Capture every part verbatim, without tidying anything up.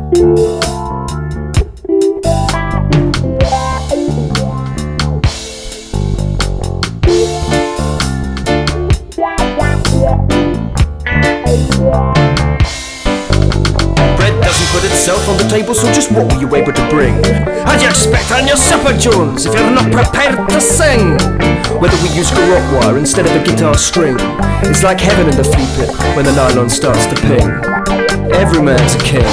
On the table, so just what were you able to bring? How'd you expect on your supper, Jones, if you're not prepared to sing? Whether we use garrote wire instead of a guitar string, it's like heaven in the flea pit when the nylon starts to ping. Every man's a king.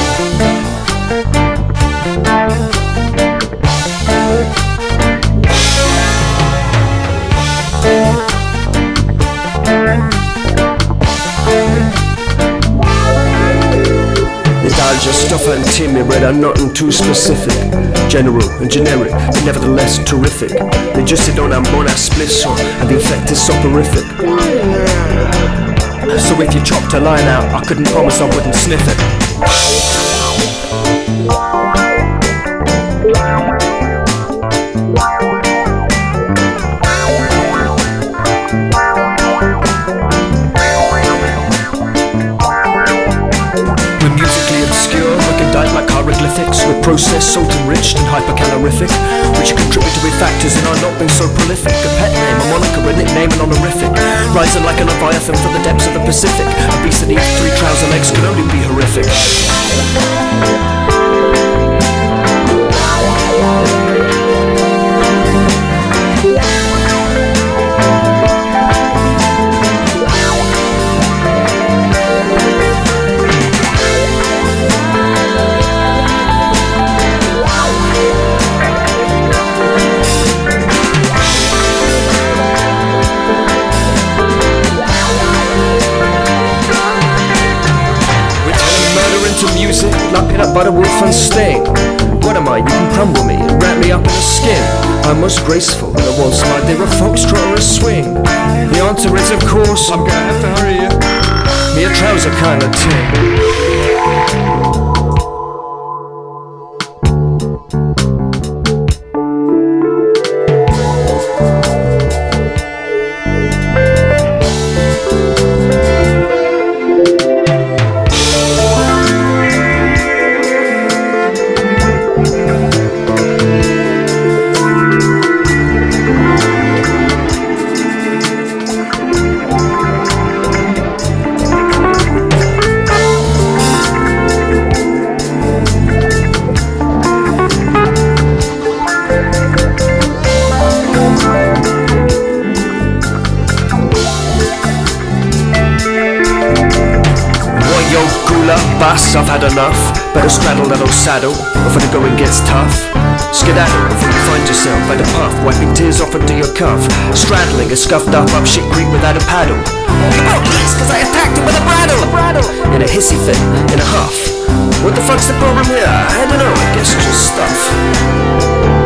Just stuff and timid, but I'm nothing too specific. General and generic, but nevertheless terrific. They just sit on and bone and split so, and the effect is soporific. So if you chopped a line out, I couldn't promise I wouldn't sniff it. Like hieroglyphics, with process salt enriched and hypercalorific, which contribute to be factors in our not being so prolific. A pet name, a moniker, a nickname, an honorific, rising like a leviathan from the depths of the Pacific. A beast that needs three trouser legs can only be horrific. Music, like peanut butter, wolf and sting. What am I? You can crumble me and wrap me up in a skin. I'm most graceful in a waltz like they're a foxtrot or a swing. The answer is of course I'm gonna have to hurry you. Me a trouser kind of ting. Bus, I've had enough. Better straddle that old saddle before the going gets tough. Skedaddle before you find yourself by the puff, wiping tears off into your cuff. Straddling a scuffed up up shit creek without a paddle. Oh, yes, cause I attacked him with a brattle. In a hissy fit, in a huff. What the fuck's the problem here? I don't know, I guess just stuff.